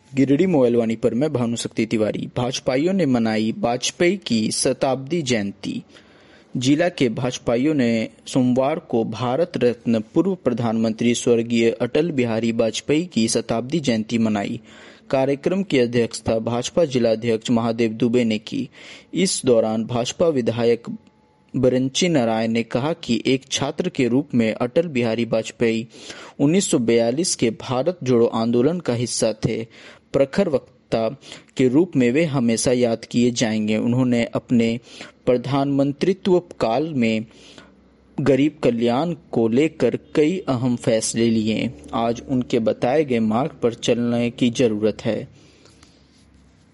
Giridih mobile वाणी पर मैं भानुशक्ति तिवारी। भाजपाइयों ने मनाई वाजपेयी की शताब्दी जयंती। जिला के भाजपाइयों ने सोमवार को भारत रत्न पूर्व प्रधानमंत्री स्वर्गीय अटल बिहारी वाजपेयी की शताब्दी जयंती मनाई। कार्यक्रम की अध्यक्षता भाजपा जिलाध्यक्ष महादेव दुबे ने की। इस दौरान भाजपा विधायक बरंची नारायण ने कहा कि एक छात्र के रूप में अटल बिहारी वाजपेयी 1942 के भारत जोड़ो आंदोलन का हिस्सा थे। प्रखर वक्ता के रूप में वे हमेशा याद किए जाएंगे। उन्होंने अपने प्रधानमंत्रित्व काल में गरीब कल्याण को लेकर कई अहम फैसले लिए। आज उनके बताए गए मार्ग पर चलने की जरूरत है।